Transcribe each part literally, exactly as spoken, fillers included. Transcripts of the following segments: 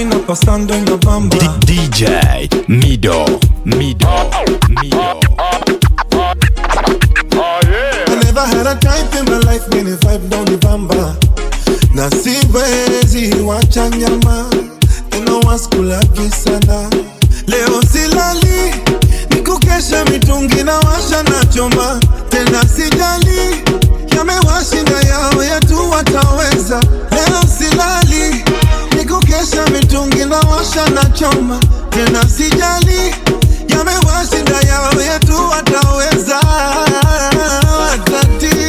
sana pasando en Novamba. D J Mido, Mido, Mido. I never had a type in my life, many vibe down the Bamba. Na siwezi wacha nyama, tena waskulaki sana. Leo silali, nikukesha mitungi na washa na choma. Tena sijali, yamewashinda yao yetu wataweza. Leo silali, nikukesha mitungi na washa na choma. Tena sijali, yamewashinda yao yetu wataweza. Watati,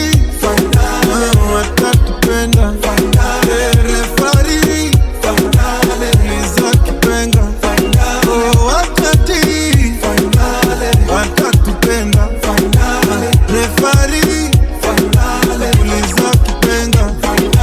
watatupenda. Refari, Liza Kipenga. Oh, watati, watatupenda. Refari, Liza Kipenga.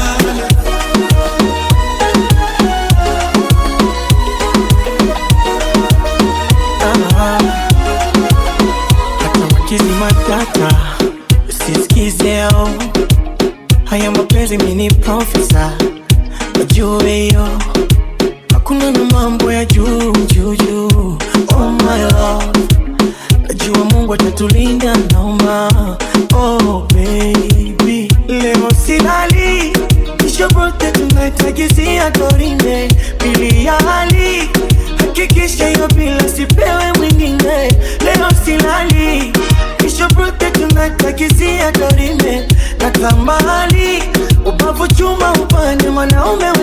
Hata wakizi matata usisikizeo, haya mapenzi mini profesa wajue yo, hakuna na mambo ya juu juu juu. Oh my love, najua Mungu atatulinda naomba. Oh baby, leo silali, kisha brote tonight agizia dorime. Pili ya hali, hakikisha yo bila sipewe mwingine. Leo silali, kisha brote tonight agizia dorime. Natamani ubavu chuma upande mwanaume